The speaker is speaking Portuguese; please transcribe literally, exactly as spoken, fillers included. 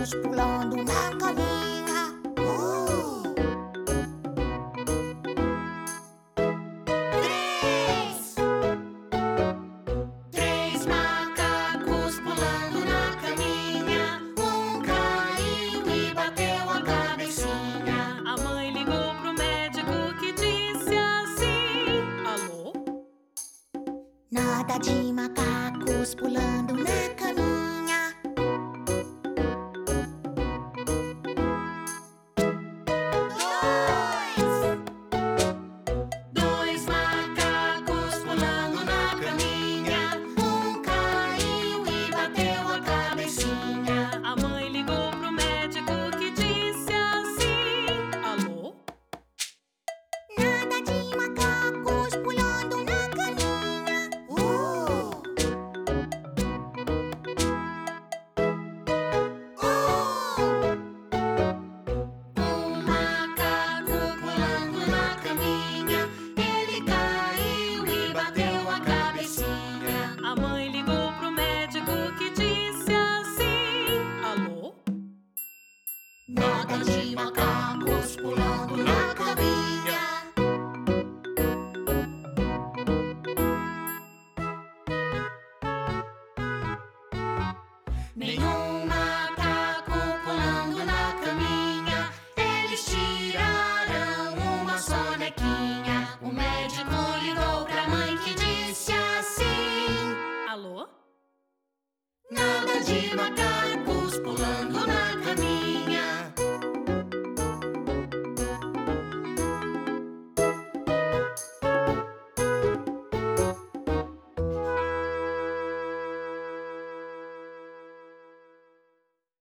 macacos pulando na caminha. Uh! Três! Três macacos pulando na caminha. Um caiu e bateu a cabecinha. A mãe ligou pro médico que disse assim: alô? Nada de macacos pulando na caminha. Dois! Dois macacos pulando na caminha. Um caiu e bateu a cabecinha. A mãe ligou pro médico que disse assim: alô? Nada de macacos pulando na caminha. Uh! Um macaco pulando na caminha. Ele caiu e bateu a cabecinha. A mãe ligou pro médico que disse assim: alô? Nada de macaco